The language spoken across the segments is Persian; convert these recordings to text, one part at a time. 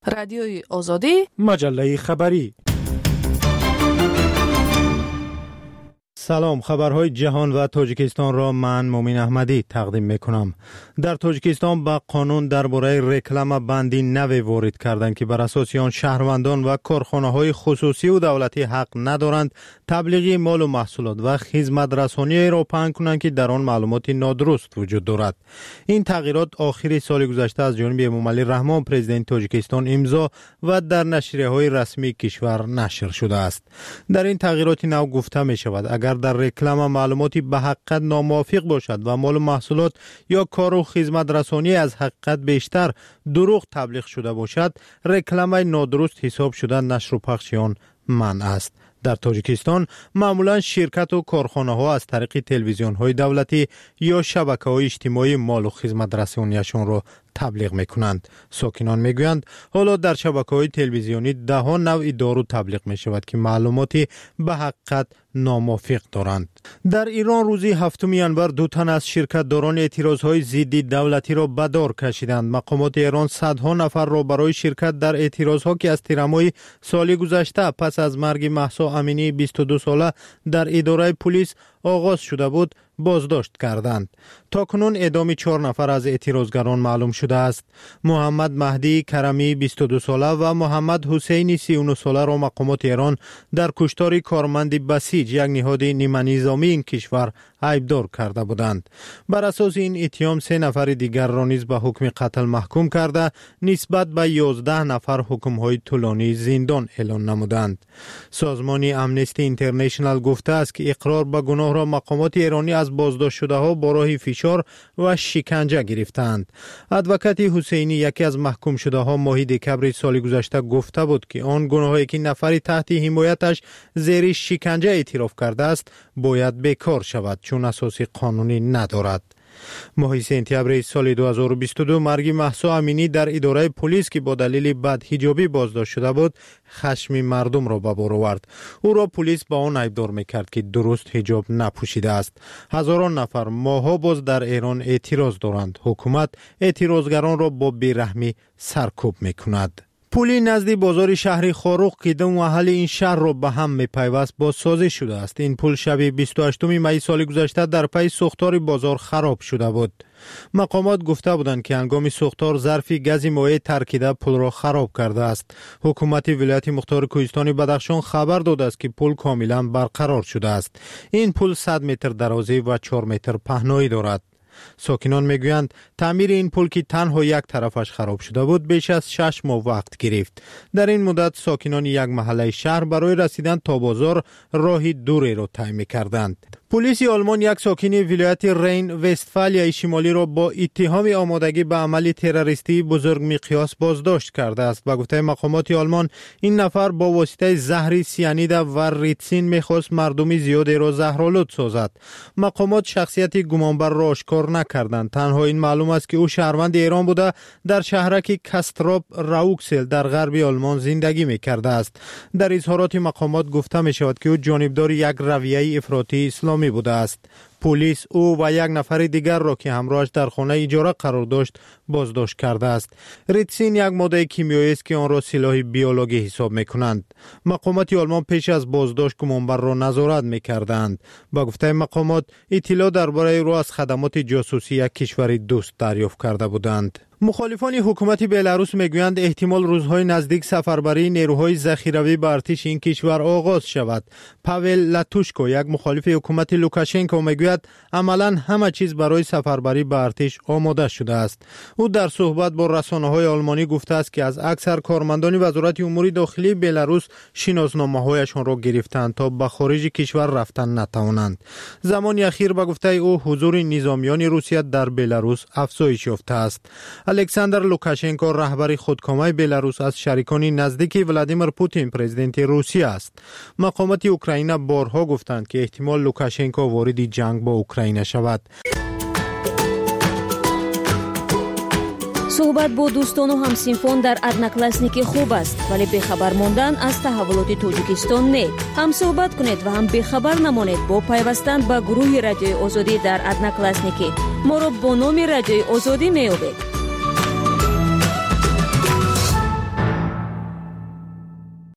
رادیوی آزادی، مجله خبری. سلام، خبرهای جهان و تاجیکستان را من مومین احمدی تقدیم میکنم. در تاجیکستان با قانون درباره رکلام بندی نوی وارد کردند که بر اساس آن شهروندان و کارخانه‌های خصوصی و دولتی حق ندارند تبلیغی مال و محصولات و خدمات رسانی را پنهان کنند که در آن معلومات نادرست وجود دارد. این تغییرات آخر سال گذشته از جانب امامعلی رحمان پرزیدنت تاجیکستان امضا و در نشریه‌های رسمی کشور نشر شده است. در این تغییرات نو گفته می شود اگر در رکلام معلوماتی به حقیقت ناموافق باشد و مال و محصولات یا کار و خدمات رسانی از حقیقت بیشتر دروغ تبلیغ شده باشد، رکلام نادرست حساب شده نشر و پخش آن منع است. در تاجیکستان معمولا شرکت و کارخانه ها از طریق تلویزیون های دولتی یا شبکه های اجتماعی مال و خدمات رسانیشان را تبلیغ میکنند. ساکنان میگویند حالا در شبکه‌های تلویزیونی ده ها نوع دارو تبلیغ می شود که معلوماتی به حقیقت ناموافق دارند. در ایران روزی 7 ینور 2 تن از شرکت‌داران اعتراض‌های ضد دولتی را به دار کشیدند. مقامات ایران صدها نفر را برای شرکت در اعتراض‌ها که از تیرماه سال گذشته پس از مرگ مهسا امینی 22 ساله در اداره پلیس آغاز شده بود بازداشت کردند. تاکنون اعدام 4 نفر از اعتراضگران معلوم شده است. محمد مهدی کرمی 22 ساله و محمد حسینی 39 ساله را مقامات ایران در کشتار کارمند بسیج یک نهاد نیمه نظامی این کشور عیبدار کرده بودند. بر اساس این اتهام 3 نفر دیگر را نیز به حکم قتل محکوم کرده نسبت به 11 نفر حکم‌های طولانی زندان اعلان نمودند. سازمان امنستی اینترنشنال گفته است که اقرار به گناه را مقامات ایرانی از بازداشت شده ها با راه فشار و شکنجه گرفتند. ادوکات حسینی یکی از محکوم شده ها ماه دکبر سال گذشته گفته بود که آن گناهایی که نفری تحت حمایتش زیر شکنجه اعتراف کرده است باید بیکار شود چون اساس قانونی ندارد. ماه سپتامبر سال 2022 مرگ مهسا امینی در اداره پلیس که با دلیل بدحجابی بازداشت شده بود خشم مردم را به بار آورد. او را پلیس با آن عیبدار میکرد که درست حجاب نپوشیده است. هزاران نفر ماها باز در ایران اعتراض دارند. حکومت اعتراضگران را با بیرحمی سرکوب میکند. پلی نزد بازار شهر خاروق که دو محل این شهر را به هم میپیوست بازسازی شده است. این پل شب 28 می سال گذشته در پی سوختار بازار خراب شده بود. مقامات گفته بودند که هنگام سوختار ظرف گاز مایع ترکیده پل را خراب کرده است. حکومت ولایت مختار کوهستان بدخشان خبر داده است که پل کاملا برقرار شده است. این پل 100 متر درازی و 4 متر پهنایی دارد. ساکنان میگویند تعمیر این پل که تنها یک طرفش خراب شده بود بیش از 6 ماه وقت گرفت. در این مدت ساکنان یک محله شهر برای رسیدن تا بازار راه دوری را طی می‌کردند. پلیس آلمان یک ساکن ولایت رین وستفالیا شمالی را با اتهام آمادگی به عمل تروریستی بزرگ مقیاس بازداشت کرده است. به گفته مقامات آلمان این نفر با واسطه زهر سیانید و ریتسین می‌خواست مردم زیادی را زهرآلود سازد. مقامات شخصیت گمانبر را آشکار نکردند. تنها این معلوم است که او شهروند ایران بوده در شهرک کاستراپ راوکسل در غرب آلمان زندگی می‌کرده است. در اظهارات مقامات گفته می‌شود که او جانبدار یک رویه افراطی اسلامی بوده است. پلیس او و یک نفر دیگر را که همراهش در خانه اجاره قرار داشت بازداشت کرده است. ریتسین یک ماده کیمیایی است که آن را سلاح بیولوژی حساب می‌کنند. مقامات آلمان پیش از بازداشت گمانبر را نظارت می‌کردند. با گفته مقامات اطلاع درباره او را از خدمات جاسوسی یک کشور دوست دریافت کرده بودند. مخالفان حکومت بلاروس میگویند احتمال روزهای نزدیک سفربری نیروهای ذخیروی به ارتش این کشور آغاز شود. پاول لاتوشکو یک مخالف حکومت لوکاشنکو میگوید عملاً همه چیز برای سفربری به ارتش آماده شده است. او در صحبت با رسانه‌های آلمانی گفته است که از اکثر کارمندان وزارت امور داخلی بلاروس شناسنامه‌هایشان را گرفتند تا به خارج کشور رفتن نتوانند. زمانی اخیر به گفته او حضور نظامیان روسیه در بلاروس افزایش یافته است. الکساندر لوکاشنکو رهبر خودکامه بلاروس از شریکان نزدیک ولادیمیر پوتین پرزیدنت روسیه است. مقامات اوکراین بارها گفتند که احتمال لوکاشنکو وارد جنگ با اوکراین شود. صحبت با دوستان و همسنفان در ادناکلاسنیکی خوب است ولی بخبر ماندن از تحولات تاجیکستان نه. هم صحبت کنید و هم بخبر نمانید با پیوستن به گروه رادیوی آزادی در ادناکلاسنیکی. ما را با نام رادیوی آزادی میابید.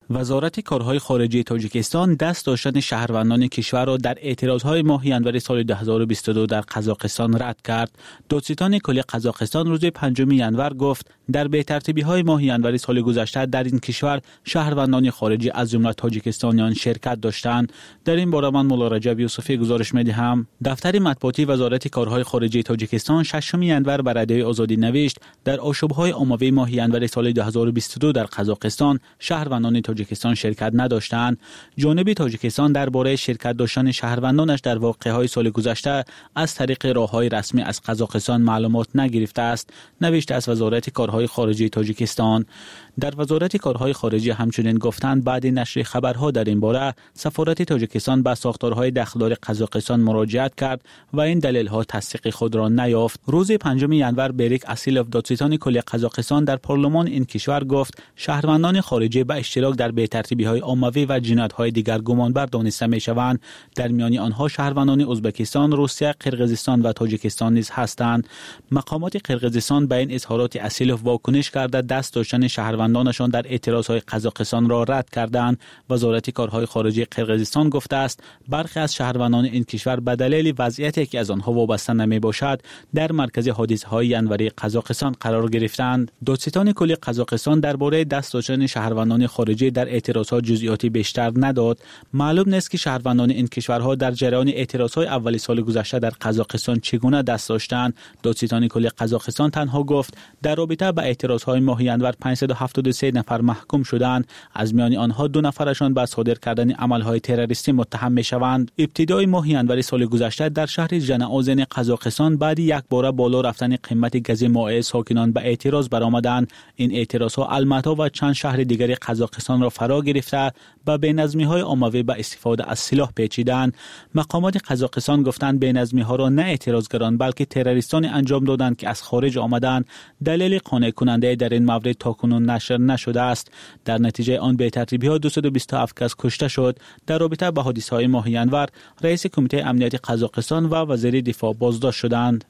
وزارت کارهای خارجه تاجیکستان دست داشتن شهروندان کشور را در اعتراضهای ماه ژانویه سال 2022 در قزاقستان رد کرد. دادستان کلی قزاقستان روز 5 ژانویه گفت در بی‌ترتیبی‌های ماه ژانویه سال گذشته در این کشور شهروندان خارجی از جمله تاجیکستانیان شرکت داشتند. در این باره من مولا رجب یوسفی گزارش می‌دهم. دفتر مطبوعاتی وزارت کارهای خارجه تاجیکستان 6 ژانویه بر رادیوی آزادی نوشت در آشوب‌های عمومی ماه ژانویه سال 2022 در قزاقستان شهروندان تاجیکستان شرکت نداشتند. جانب تاجیکستان درباره شرکت داشتن شهروندانش در واقعه‌های سال گذشته از طریق راه‌های رسمی از قزاقستان معلومات نگرفته است، نوشته از وزارت کارهای خارجه تاجیکستان. در وزارت کارهای خارجه همچنین گفتند بعد نشر خبرها در این باره سفارت تاجیکستان به ساختارهای داخلی قزاقستان مراجعت کرد و این دلیل‌ها تصدیق خود را نیافت. روز 5 ژانویه بریک اسیلوف دادستان کلی قزاقستان در پارلمان این کشور گفت شهروندان خارجی به اشتراک در بی‌ترتیبی‌های عمومی و جنایت‌های دیگر گمانبر دانسته می‌شوند. در میان آنها شهروندان ازبکستان، روسیه، قرقیزستان و تاجیکستان نیز هستند. مقامات قرقیزستان به این اظهارات اسیلوف واکنش کرده دست داشتن شهروندانشان در اعتراضهای قزاقستان را رد کردند. وزارت کارهای خارجه قرقیزستان گفته است برخی از شهروندان این کشور به دلیل وضعیتی که از آنها وابسته نمی‌باشد در مرکز حادثه‌های ژانویه قزاقستان قرار گرفتند. دادستان کلی قزاقستان درباره دست داشتن شهروندان خارجی در اعتراضها جزئیاتی بیشتر نداد. معلوم نیست که شهروندان این کشورها در جریان اعتراضهای اولی سال گذشته در قزاقستان چگونه دست داشتند. دادستان کلی قزاقستان تنها گفت در رابطه با اعتراضهای ماه ژانویه 573 نفر محکوم شدند، از میان آنها 2 نفرشان به صادر کردن عملهای تروریستی متهم می‌شوند. ابتدای ماه ژانویه سال گذشته در شهر ژناوزن قزاقستان بعد یک بار بالا رفتن قیمت گاز مائع ساکنان به اعتراض برآمدند. این اعتراضها الماتا و چند شهر دیگر قزاقستان را فرا گرفته و بی‌نظمی‌های عمومی به استفاده از سلاح پیچیدند. مقامات قزاقستان گفتند بی‌نظمی‌ها را نه اعتراضگران بلکه تروریستان انجام دادند که از خارج آمدند. دلیل قانع کننده در این مورد تاکنون نشر نشده است. در نتیجه آن بی‌ترتیبی‌ها 227 کس کشته شد. در رابطه با حادثه‌های ماه ژانویه رئیس کمیته امنیت قزاقستان و وزیر دفاع بازداشت شدند.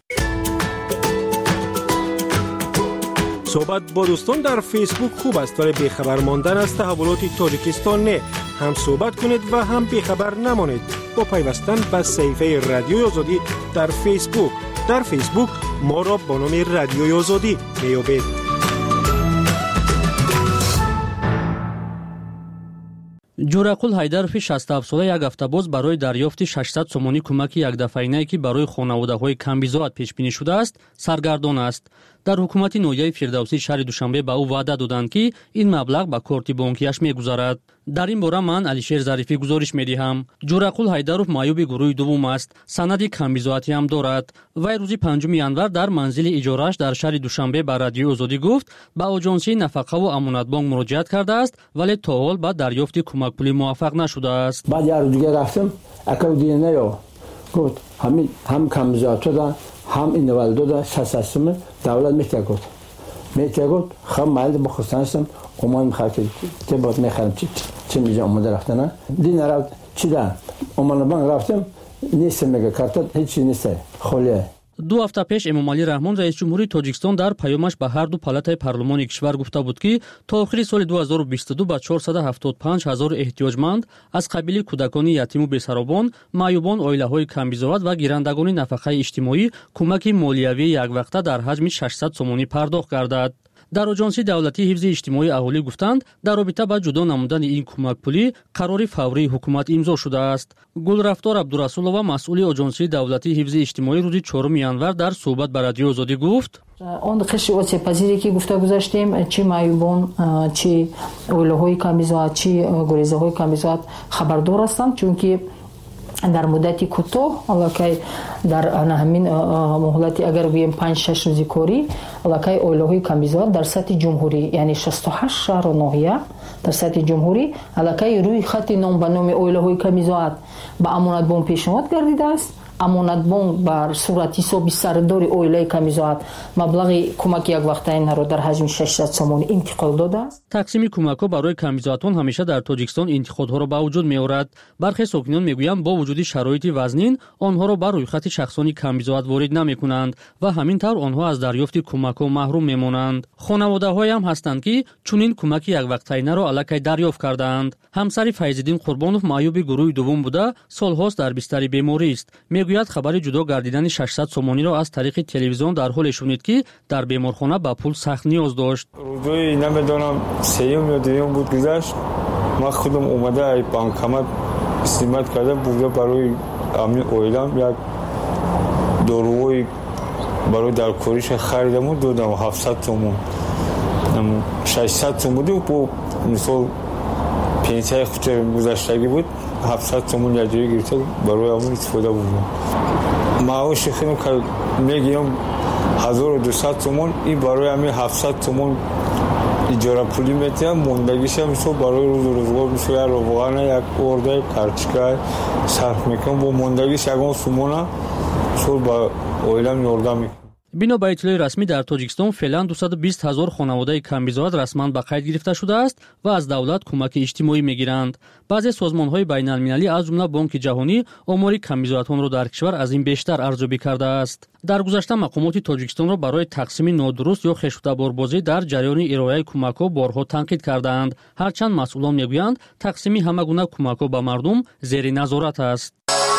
صحبت با دوستان در فیسبوک خوب است ولی بیخبر ماندن از تحولات تاجیکستان نه. هم صحبت کنید و هم بیخبر نمانید با پیوستن به صفحه رادیوی آزادی در فیسبوک. در فیسبوک ما را با نام رادیوی آزادی میابید. جورقول ҳайдарови 67 сола як ҳафтабоз барои дарёфти 600 сомонӣ кӯмаки якдафаинае ки барои хонаводаҳои камбизоат пешбинӣ шудааст саргардон аст. дар ҳукумати ноҳияи фирдавсӣ шаҳри душанбе ба ӯ ваъда доданд ки ин маблағ ба корти бонкияш мегузарад. дар ин бора ман алишер зарифӣ гузориш медиҳам. ҷурақул ҳайдаров маъюби гурӯҳи дуввум аст, санади камбизоатиам дорад. вай рӯзи 5 январ дар манзили иҷорааш дар шаҳри душанбе ба радиои озодӣ гуфт ба оҷонсии нафақаву амонатбонк муроҷиат кардааст вале то ҳол ба дарёфти кӯмакпулӣ муваффақ нашудааст. баъд як рӯз дига рафтам акав дида наё гуфт ҳам камбизоат шуда ҳам инвалид дода шасасими давлат метягот хам майли бохостанастам омон мехати тебот мехарам чи миҷа омода рафтана дина рафт чида омонабанк рафтам нестам мега карта ҳеч чиз нестай холия. 2 ҳафта пеш эмомалӣ раҳмон раис ҷумҳури тоҷикистон дар паёмаш ба ҳар ду палатаи парлумони кишвар гуфта буд ки то охири соли 2022 ба 475 ҳазор эҳтиёҷманд аз қабили кӯдакони ятиму бесаробон, маъюбон, оилаҳои камбизоат ва гирандагони нафақаи иҷтимоӣ кӯмаки молиявии яквақта дар ҳаҷми 600 сомонӣ пардохт гардад. дар оҷонсии давлатии ҳифзи иҷтимоии аҳолӣ гуфтанд дар робита ба ҷудо намудани ин кӯмакпулӣ қарори фаврии ҳукумат имзо шудааст. гулрафтор абдурасулова масъули оҷонсии давлатии ҳифзи иҷтимоӣ рӯзи 4 январ дар суҳбат ба радиои озодӣ гуфт он қишри осебпазире ки гуфта гузаштем чи маъюбон чи оилаҳои камбизоат чи гурезаҳои камбизоат хабардор ҳастанд чунки дар муддати кӯтоҳ аллакай дар ҳамин муҳлати агар гӯем 5-6 рӯзи корӣ аллакай оилаҳои камбизоат дар сатҳи ҷумҳурӣ яъне 68 шаҳру ноҳия дар сатҳи ҷумҳурӣ аллакай рӯи хати ном ба номи оилаҳои камбизоат ба амонатбон пешниҳод гардидааст амонатбонк бар сурати ҳисоби сардори оилаи камизоат маблағи кӯмаки яквақтаинаро дар ҳаҷми 600 сомонӣ интиқол додааст. тақсими кӯмакҳо барои камизоатон ҳамеша дар тоҷикистон интиқодҳоро ба вуҷуд меорад. бархе сокинон мегӯянд бо вуҷуди шароити вазнин онҳоро ба рӯйхати шахсони камизоат ворид намекунанд ва ҳамин тавр онҳо аз дарёфти кӯмакҳо маҳрум мемонанд. хонаводаҳоям ҳастанд ки чунин кӯмаки яквақтаинаро аллакай дарёфт кардаанд. ҳамсари Файзиддин Қурбонов маъюби гурӯҳи дуввум буда солҳост дар бистари беморист. мегӯяд хабари ҷудо гардидани 600 сомониро аз тариқи телевизион дар ҳоле шунид ки дар беморхона ба пул сахт ниёз дошт. рӯзои намедонам сеюм ё дуюм буд гузашт. ман худам омада ай банкомат истимат карда буда барои амни оилам як доруҳои барои даркориша харидаму додам 700 сомон 600 сомон буду бо мисол пенсияи худча гузаштагӣ буд 700 сомон яҷои гирифта барои амн истифода бурдам. маоши худам мегирам 1200 сомон и барои амин 700 сомон иҷора пулӣ метиҳам. мондагиша мисол барои рӯзу рӯзгор мисол як ровғана як орда карчика сарф мекунам. бо мондагиш ягон сумона мисол ба оилам ёрдам мекунам. бино ба иттилои расмӣ дар тоҷикистон феълан 220 000 хонаводаи камбизоат расман ба қайд гирифта шудааст ва аз давлат кӯмаки иҷтимоӣ мегиранд. баъзе созмонҳои байналмилалӣ аз ҷумла бонки ҷаҳонӣ омори камбизоатонро дар кишвар аз ин бештар арзёбӣ кардааст. дар гузашта мақомоти тоҷикистонро барои тақсими нодуруст ё хештутаборбозӣ дар ҷараёни ирояи кӯмакҳо борҳо танқид кардаанд. ҳарчанд масъулон мегӯянд тақсими ҳама гуна кӯмакҳо ба мардум зери назорат аст.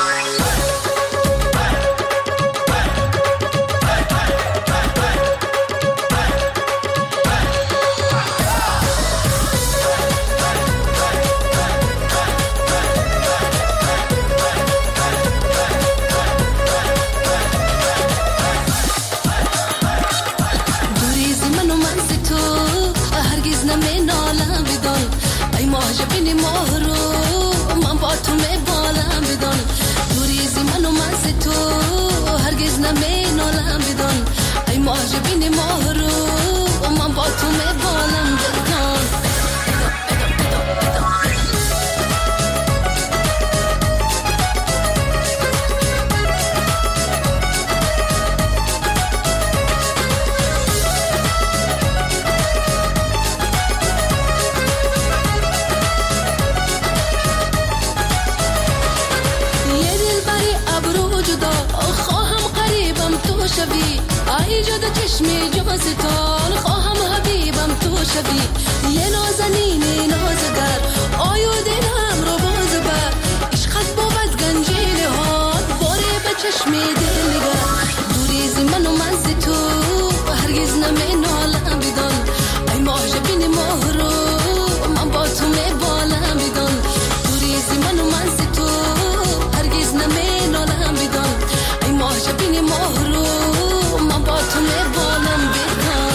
یه نازنین نازگر آیو دلم رو باز بر عشقت بود گنجینه ها باره به چشم دل نگر دوریزی من و من زی تو هرگز نمینالم بدان ای معجبین ماه رو من با تو میبالم بدان دوریزی من و من زی تو هرگز نمینالم بدان ای معجبین ماه رو من با تو میبالم بدان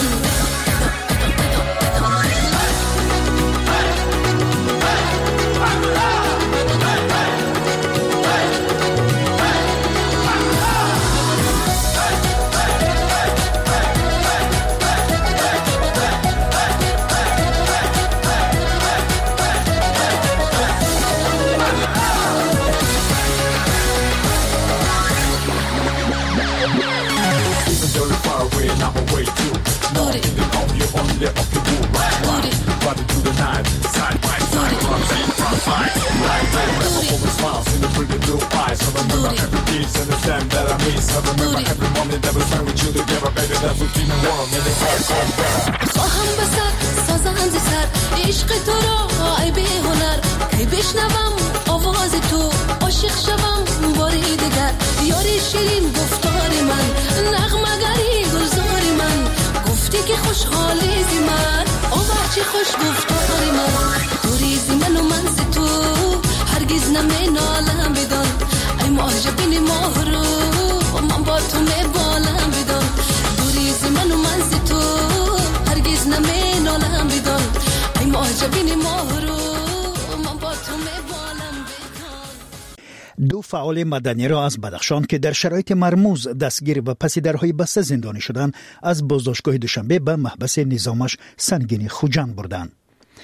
خواهم بسر سازن زی سر عشق تو را ای به هنر کی بشنوم آواز تو عاشق شوم باری دیگر یاری شیرین گفتاری من نغمه‌گری گلزاری من گفتی که خوشحالی زی من آوچی خوش گفتاری من دوریزی من و من زی تو هرگز نمینالم بدان ای معجبین ماه رو من با تو میبالم بدان دوریزی من و من زی تو هرگز نمینالم بدان ای معجبین ماه رو من با تو میبالم بدان. دو فعال مدنی را از بدخشان که در شرایط مرموز دستگیر و پس درهای بسته زندانی شدند از بازداشتگاه دوشنبه به محبس نظامش سنگین خوجند بردند.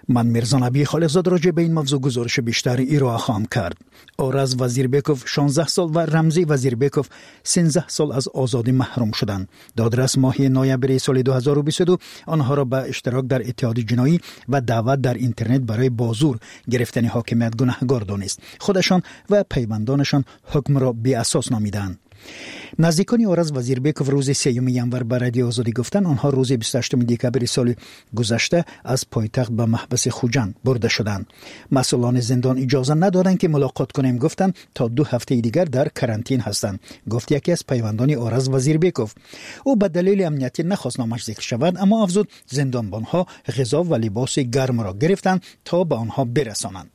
من میرزا نبی خالقزاد راجع به این موضوع گزارش بیشتر ارائه خواهم کرد. آرز وزیربکوف 16 سال و رمزی وزیربکوف 13 سال از آزادی محروم شدند. دادرس ماه نوامبر سال 2022 آنها را به اشتراک در اتحاد جنایی و دعوت در اینترنت برای بازور گرفتن حاکمیت گناهکار دانست. خودشان و پیوندانشان حکم را بی اساس نامیدند. نزدیکان آرز وزیربکوف روز 3 ینور به رادیو آزادی گفتند آنها روز 28 دکمبر سال گذشته از پایتخت به محبس خوجند برده شدند. مسئولان زندان اجازه ندادند که ملاقات کنیم. گفتند تا 2 هفته دیگر در کرانتین هستند. گفت یکی از پیوندان آرز وزیربکوف. او به دلیل امنیتی نخواست نامش ذکر شود، اما افزود زندانبانها غذا و لباس گرم را گرفتند تا به آنها برسانند.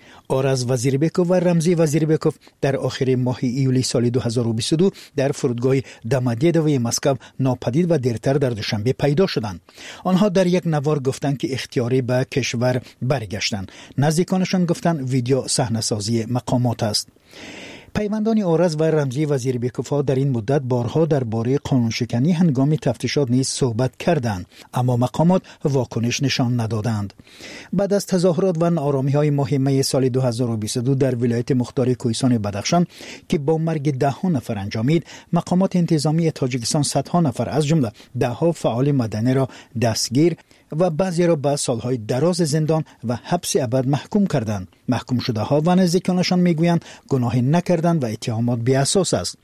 آرز وزیربکوف و رمزی وزیربکوف در آخر ماه ایولی سال 2022 در فرودگاه دامادیدوی مسکو ناپدید و دیرتر در دوشنبه پیدا شدند. آنها در یک نوار گفتند که اختیاری به کشور برگشتند. نزدیکانشان گفتند ویدیو صحنه‌سازی مقامات است. پیوندان آرز و رمزی وزیربکوف در این مدت بارها درباره قانونشکنی هنگام تفتیشات نیز صحبت کردند، اما مقامات واکنش نشان ندادند. بعد از تظاهرات و ناآرامی‌های ماه می سال 2022 در ولایت مختار کوهستان بدخشان که با مرگ 10 نفر انجامید، مقامات انتظامی تاجیکستان صدها نفر از جمله 10 فعال مدنی را دستگیر و بعضی را به سالهای دراز زندان و حبس ابد محکوم کردند. محکوم شده ها و نزدیکانشان میگویند گناهی نکردند و اتهامات بی اساس است.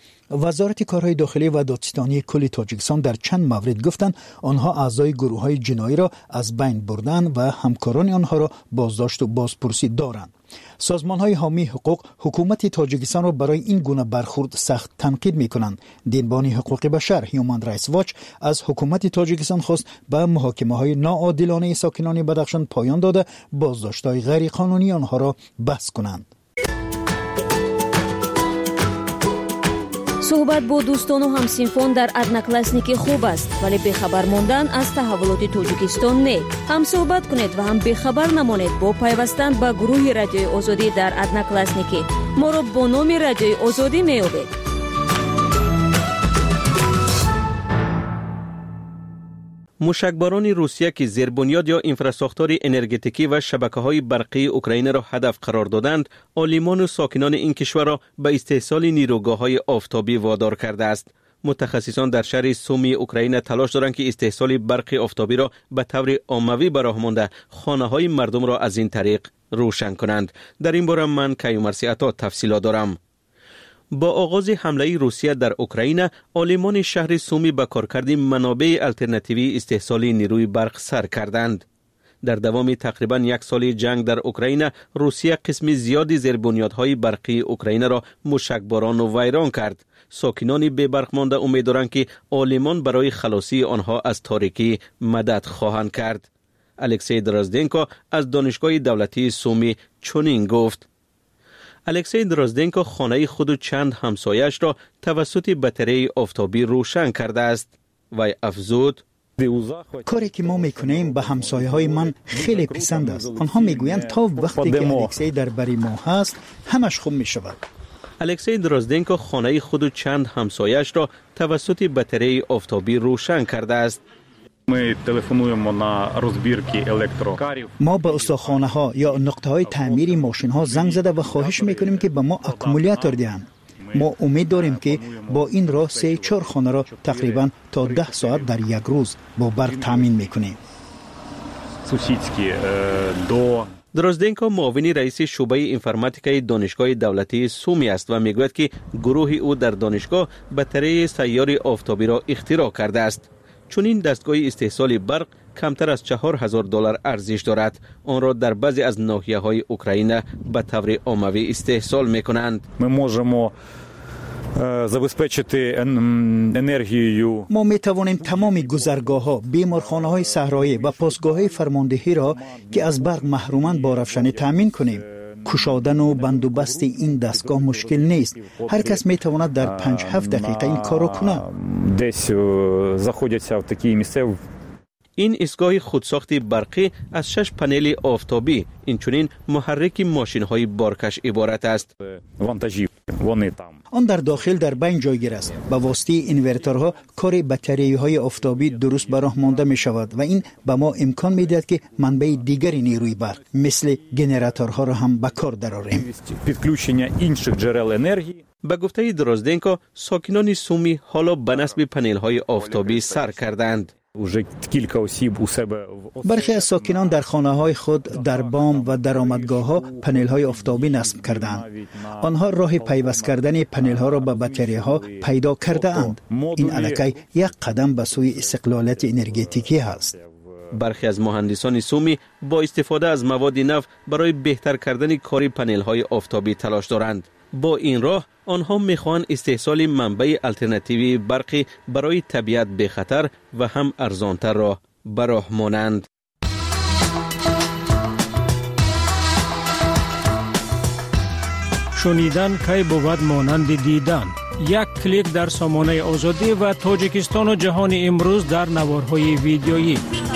وزارت کارهای داخلی و دادستانی کل تاجیکستان در چند مورد گفتند آنها اعضای گروه‌های جنایی را از بین بردند و همکاران آنها را بازداشت و بازپرسی دارند. سازمان‌های حامی حقوق حکومت تاجیکستان را برای این گونه برخورد سخت تنقید می‌کنند. دیدبان حقوق بشر هیومن رایتس واچ از حکومت تاجیکستان خواست به محاکمه‌های ناعادلانه ساکنان بدخشان پایان داده بازداشت‌های غیر قانونی آنها را بس کنند. صحبت با دوستان و همسینفون در ادناکلاسنیکی خوب است، ولی بخبر ماندن از تحولات تاجیکستان نه. هم صحبت کنید و هم بخبر نمانید با پیوستن به گروه رادیوی آزادی در ادناکلاسنیکی. ما را با نام رادیوی آزادی می‌یابید. موشکباران روسیه که زیربنیاد یا انفراستراکچور انرژتیکی و شبکه‌های برقی اوکراین را هدف قرار دادند، عالمان و ساکنان این کشور را به استحصال نیروگاه‌های آفتابی وادار کرده است. متخصصان در شهر سومی اوکراین تلاش دارند که استحصال برق آفتابی را به طور عمومی به راه مانده خانه‌های مردم را از این طریق روشن کنند. در این باره من کیومرثی عطا تفصیلات دارم. با آغاز حمله روسیه در اوکراین، عالمان شهر سومی به کارکرد منابع الترناتیوی استحصال نیروی برق سر کردند. در دوام تقریباً 1 سال جنگ در اوکراین، روسیه قسم زیادی زیربنیادهای برقی اوکراین را موشکباران و ویران کرد. ساکنان بی برق مانده امیدوارند که عالمان برای خلاصی آنها از تاریکی مدد خواهند کرد. الکسی درازدنکو از دانشگاه دولتی سومی چنین گفت: الکسی درازدنکو خانه خود و چند همسایش را توسط بطری آفتابی روشن کرده است. و افزود: کاری که ما میکنیم به همسایه های من خیلی پسند است. آنها میگویند تا وقتی که الکسی در بری ما هست همش خوب میشود. الکسی درازدنکو خانه خود و چند همسایش را توسط بطری آفتابی روشن کرده است. ما به استخوانه ها یا نقطه های تعمیر ماشین ها زنگ زده و خواهش میکنیم که به ما اکومولاتور دهند. ما امید داریم که با این راه 3-4 خانه را تقریبا تا 10 ساعت در یک روز با برق تامین میکنیم. درازدنکو معاون رئیس شعبه انفرماتیکای دانشگاه دولتی سومی است و میگوید که گروه او در دانشگاه بطری سیار آفتابی را اختراع کرده است. چون این دستگاه استحصال برق کمتر از $4,000 ارزش دارد، آن را در بعضی از ناحیه‌های اوکراین به طور عمومی استحصال می‌کنند. ما می توانیم تمام گذرگاه‌ها، بیمارخانه‌های صحرایی و پاسگاه‌های فرماندهی را که از برق محرومند با روشنی تامین کنیم. کشادن و بندوبست این دستگاه مشکل نیست. هر کس می تواند در 5-7 دقیقه این کار را کند. این ایستگاه خودساخت برقی از 6 پنل آفتابی اینچنین محرک ماشین‌های بارکش عبارت است. آن در داخل در بین جایگیر است. با واسطه اینورتورها کار باتری‌های آفتابی درست به راه مانده می شود و این به ما امکان می دهد که منبع دیگری نیروی برق مثل گنراتورها را هم به کار درآوریم. به گفته دروزدنکو، ساکنان سومی حالا به نصب پنل‌های آفتابی سر کردند. برخی از ساکنان در خانه‌های خود در بام و درآمدگاه‌ها پنل‌های آفتابی نصب کردند. آنها راه پیوست کردن پنل‌ها را به باتری‌ها پیدا کرده اند. این الکی یک قدم به سوی استقلالیت انرژتیکی است. برخی از مهندسان سومی با استفاده از مواد نو برای بهتر کردن کار پنل‌های آفتابی تلاش دارند. با این راه آنها می‌خواهند استحصال منبع الटरनेटिव्ی برقی برای طبیعت به خطر و هم ارزانتر را به راه مانند. شنیدن کی بود مانند دیدن. یک کلیک در سامانه آزادی و تاجیکستان و جهان امروز در نوارهای ویدیویی.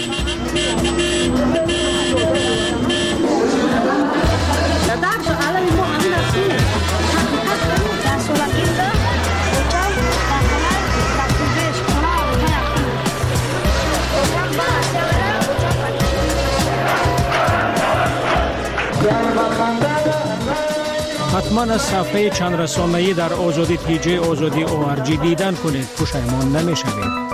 حتما از صفحه چند رسانه‌ای در آزادی TJ آزادی ORG دیدن کنید. پشیمان نمی‌شوید.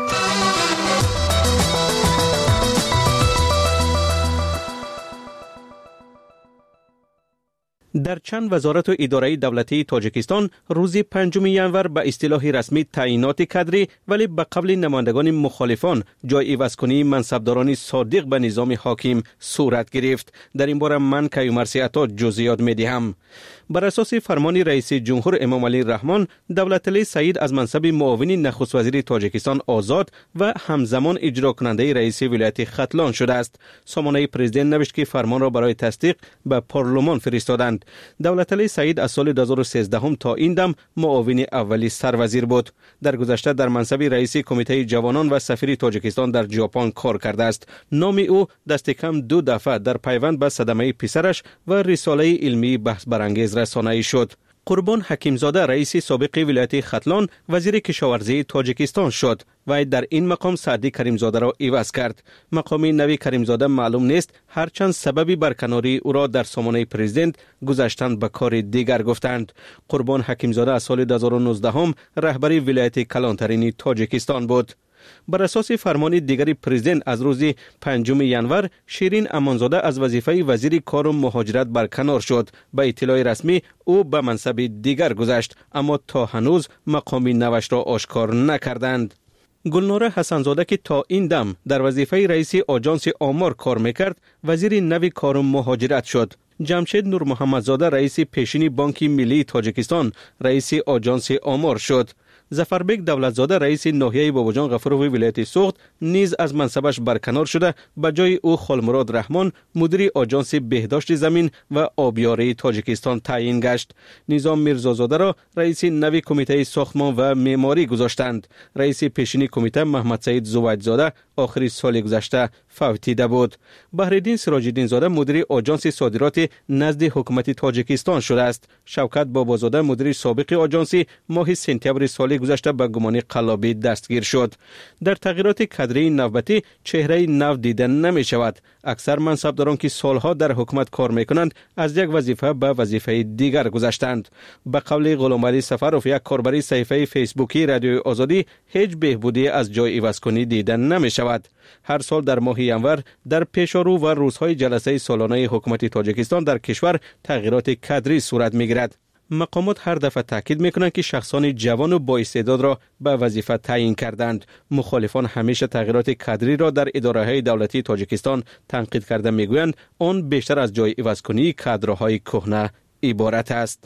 در چند وزارت و اداره دولتی تاجیکستان روز 5 ینور به اصطلاح رسمی تعیینات کادری ولی به قبل نمایندگان مخالفان جای عوض‌کنی منصبداران صادق به نظام حاکم صورت گرفت. در این باره من کیومرثی عطا جزئیات می‌دهم. بر اساس فرمان رئیس جمهور امام علی رحمان، دولتعلی سعید از منصب معاون نخست وزیر تاجیکستان آزاد و همزمان اجرا کننده رئیس ولایت ختلان شده است. سامانه پرزیدنت نوشت که فرمان را برای تصدیق به پارلمان فرستادند. دولتعلی سعید از سال 2013 تا این دم معاون اولی سروزیر بود. در گذشته در منصب رئیس کمیته جوانان و سفیر تاجیکستان در ژاپن کار کرده است. نام او دست کم 2 دفعه در پیوند به صدمه پسرش و رساله علمی بحث برانگیز رسانه‌ای شد. قربان حکیمزاده رئیس سابق ولایت ختلان وزیر کشاورزی تاجیکستان شد و در این مقام سعدی کریمزاده را عوض کرد. مقام نوی کریمزاده معلوم نیست، هرچند سببی برکناری او را در سامانه پرزیدنت گذاشتن به کار دیگر گفتند. قربان حکیمزاده از سال 2019 رهبری ولایت کلانترین تاجیکستان بود. بر اساس فرمان دیگری پرزیدنت از روز 5 ینور شیرین امانزاده از وظیفه وزیر کار و مهاجرت برکنار شد. به اطلاع رسمی او به منصب دیگر گذشت، اما تا هنوز مقام نوش را آشکار نکردند. گلناره حسنزاده که تا این دم در وظیفه رئیس آژانس آمار کار میکرد، وزیر نوی کار و مهاجرت شد. جمشید نور محمدزاده رئیس پیشین بانک ملی تاجیکستان رئیس آژانس آمار شد. ظفربک دولتزاده رئیس ناحیه باباجان غفوروی ولایت سوخت نیز از منصبش برکنار شده. به جای او خالمراد رحمان مدیر آژانس بهداشت زمین و آبیاری تاجیکستان تعیین گشت. نظام میرزازاده را رئیس نوی کمیته ساختمان و معماری گذاشتند. رئیس پیشین کمیته محمد سعید زویدزاده آخر سال گذشته فوتیده بود. بهرالدین سراج‌الدین زاده مدیر آژانس صادرات نزد حکومت تاجیکستان شده است. شوکت بابازاده مدیر سابق آژانس ماه سپتامبر سال گذشته به گمان قلابی دستگیر شد. در تغییرات کادری نوبتی چهره نو دیده نمی شود. اکثر منصبداران که سالها در حکومت کار می کنند از یک وظیفه به وظیفه دیگر گذشتند. به قول غلامعلی سفرов یک کاربر صفحه فیسبوکی رادیو آزادی، هیچ بهبودی از جای عوض‌کنی دیده نمی شود. هر سال در ماه ینور در پیشارو و روزهای جلسه سالانه حکومت تاجیکستان در کشور تغییرات کادری صورت می گیرد. مقامات هر دفعه تاکید میکنند که شخصان جوان و با استعداد را به وظیفه تعیین کردند. مخالفان همیشه تغییرات کادری را در اداره‌های دولتی تاجیکستان تنقید کرده میگویند آن بیشتر از جای عوض‌کنی کادرهای کهنه عبارت است.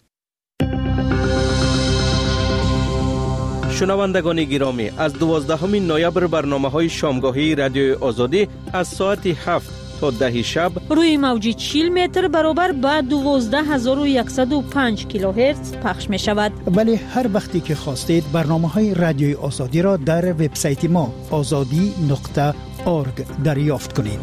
شنوندگان گرامی، از 12 نوامبر برنامه‌های شامگاهی رادیو آزادی از ساعت 7 تا 10 شب روی موج 40 متر برابر با 12105 کیلوهرتز پخش می شود. ولی هر وقتی که خواستید برنامه‌های رادیوی آزادی را در وبسایت ما azadi.org دریافت کنید.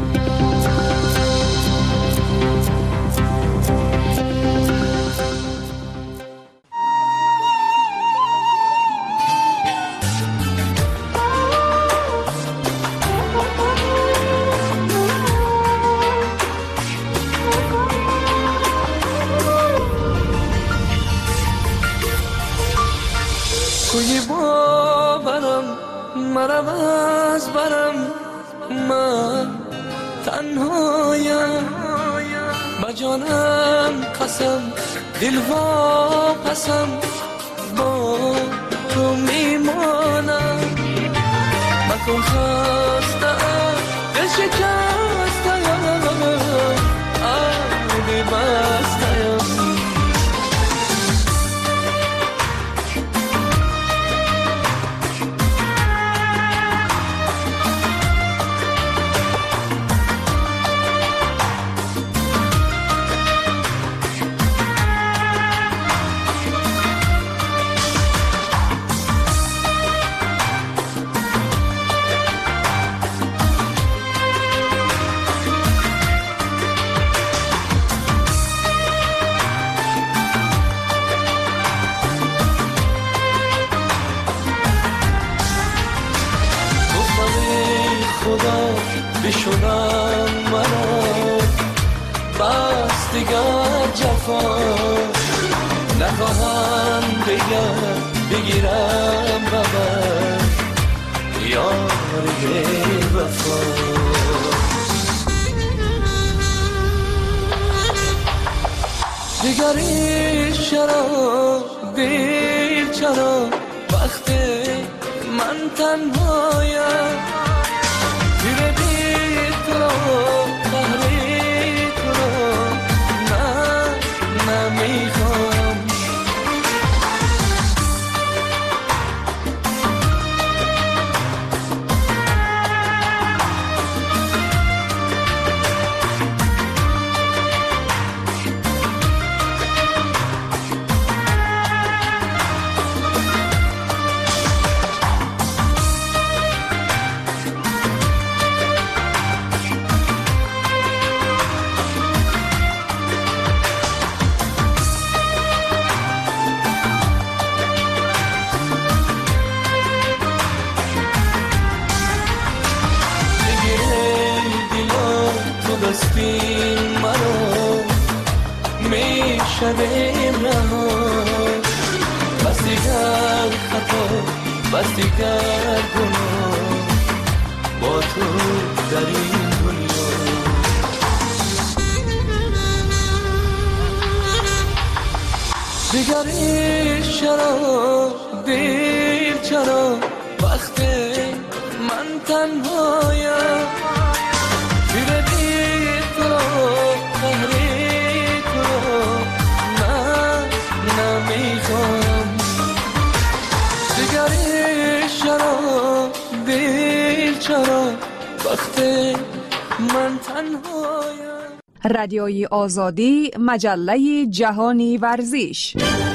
کوی باورم مرم از برم، من تنهایم با جانم قسم دل وا پسم با تو میمانم. مکن خستم دل شکستم آبی بستم. بشونم منو بس دیگر جفا نخواهم بگیرم ببر یار بی وفا. دیگری چرا دیر چرا وقتی من تنهایم دیره بی تو قهری تو نه نمیخوام. شدیم نهار بس دیگر خطا بس دیگر گناه با تو در این دنیا. دیگری چرا دیر چرا وقتی من تنهایم دیره بی تو قهری نمیخوام. دیگری چرا دیر چرا وقتی من تنهایم. رادیوی آزادی، مجله جهانی ورزش.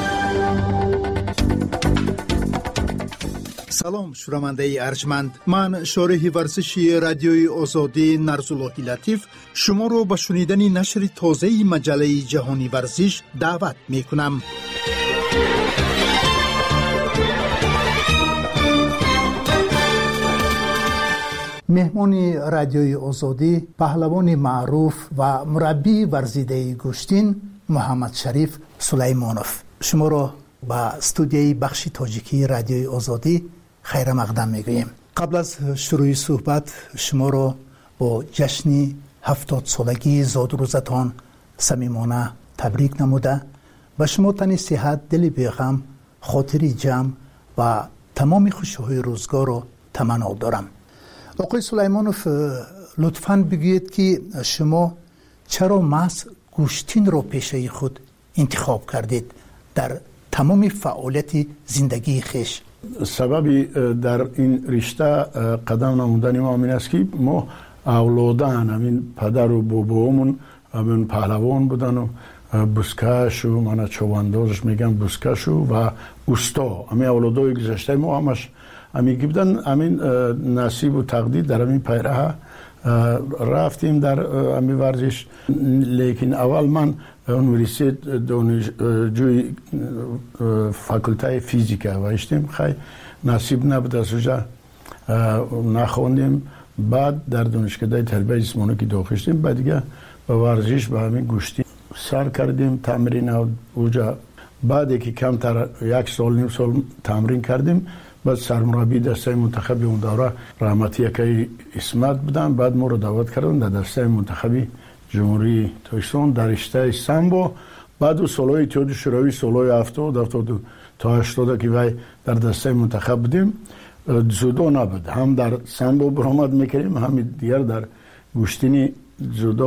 سلام شنونده ارجمند، من شارح ورزشی رادیوی آزادی نرزاللهی لطیف شما رو به شنیدن نشر تازه مجله جهانی ورزش دعوت می کنم. مهمان رادیوی آزادی پهلوان معروف و مربی ورزیده گشتین محمد شریف سلیمانوف شما رو به استودیوی بخش تاجیکی رادیوی آزادی خیر مقدم میگوییم. قبل از شروع صحبت شما رو با جشن 70 سالگی زادروزتان صمیمانه تبریک نموده و شما تن صحت، دل بیغم، خاطری جمع و تمام خوشی‌های روزگار رو تمنا دارم. آقای سلیمانوف لطفاً بگویید که شما چرا محض گوشتین رو پیشه خود انتخاب کردید در تمام فعالیت زندگی خیش؟ سببی در این رشته قدم نمودن ما این است که ما اولادان همین پدر و بابامون همین پهلوان بودن و بزکش و من چواندازش میگم بزکش و استا همین اولادای گذشته ما همش همیگی بودن همین نصیب و تقدیر در همین پیراه رفتیم در همین ورزش. لیکن اول من یونیورسیت دانشجوی فاکولته فیزیک وایشتیم، خیلی نصیب نبود از اونجا نخوندیم. بعد در دانشکده تربیت جسمانی که داخل شدیم، بعد دیگه به ورزش به همین گوشتی سر کردیم تمرین اونجا. بعد که کمتر یک سال نیم سال تمرین کردیم، بعد سرمربی دسته منتخبی اون دوره رحمتی که اسمت بودن، بعد ما رو دعوت کردن در دسته منتخبی جمهوری تاجیکستان در رشته سامبو. بعد و سالهای اتحاد شوروی سالهای 70 تا 80 که وای در دسته منتخب بودیم. جودو نبود، هم در سامبو برآمد میکردیم، هم دیگر در گوشتنی جودو